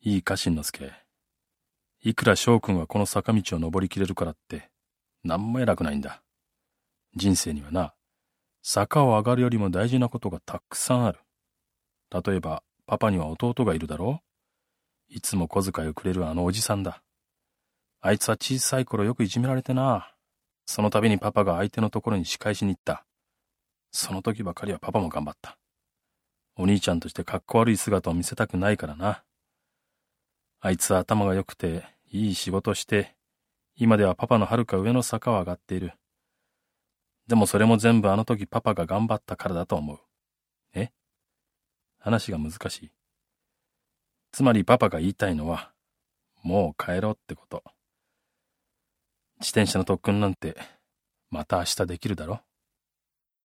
いいか、しんのすけ。いくら翔くんはこの坂道を登りきれるからって、なんも偉くないんだ。人生にはな、坂を上がるよりも大事なことがたくさんある。例えば、パパには弟がいるだろう？いつも小遣いをくれるあのおじさんだ。あいつは小さい頃よくいじめられてな。その度にパパが相手のところに仕返しに行った。その時ばかりはパパも頑張った。お兄ちゃんとしてかっこ悪い姿を見せたくないからな。あいつは頭が良くて、いい仕事して、今ではパパのはるか上の坂を上がっている。でもそれも全部あの時パパが頑張ったからだと思う。話が難しい。つまりパパが言いたいのは、もう帰ろうってこと。自転車の特訓なんて、また明日できるだろ。